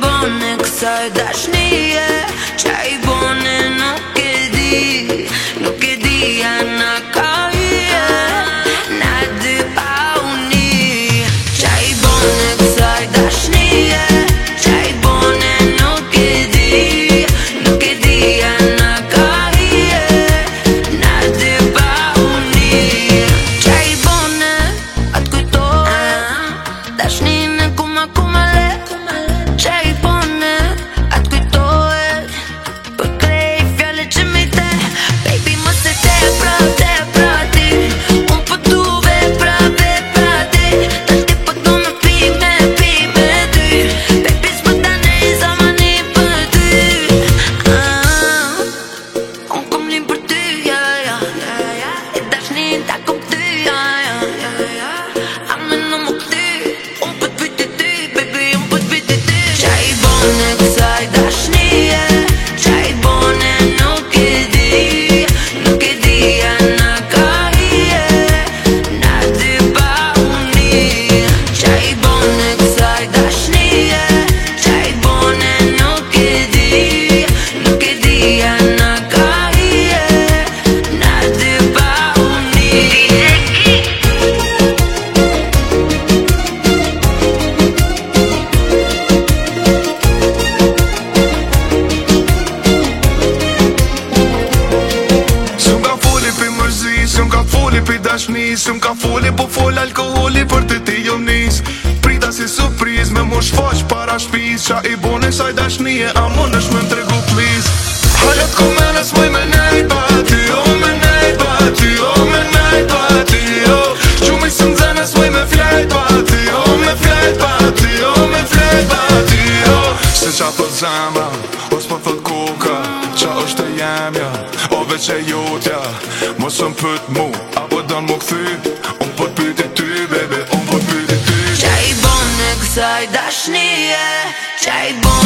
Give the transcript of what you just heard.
bone kësaj dashnie, qa I bone nuk e di, nuk e di janë ka hije, na dy pa uni. Qa I bone kësaj dashnie, qa I bone nuk e di, nuk e di janë ka hije, na dy pa uni. Qa I bone atë kujtohet dashnin e kuma kuma le. Qa I bone atë kujtohet për krej fjale që mi te. Baby mos e te pra ti, unë po du vepra ti. Tash ti po du me pi me ty. Baby s'po tane I zamani për ty. Unë kom lin për ty, e dashnin ta kom ty. A me në më këty, unë po t'pyti ty, baby, unë po t'pyti ty. Qa I bone kësaj dashnie, qa I bone nuk e di, nuk e di janë ka hije, na dy pa uni. Qa I bone kësaj dashnie, qa I bone nuk e di, nuk e di janë ka hije, na dy pa uni. S'm ka foli pi mërzi, s'm ka foli pi dashni, s'm ka foli po fol alkoholi për të ti jom nis. Prita si surpriz me mu shfaq para shpiz, qa I bone kësaj dashnie, a mon është me m'tregu please. Halet ku mene s'moj me nejt pa ty, me nejt pa ty, me nejt pa ty, Gjumi së m'zene s'moj me flejt pa ty, me flejt pa ty, me flejt pa ty, Se qa thot zemra, os po thot koka, qa është e jemja, o veç e jotja. Mos më pët mu, apo don mu këthy, unë po t'pyti ty, baby, unë po t'pyti ty. Qa I bone kësaj dashnie, qa I bone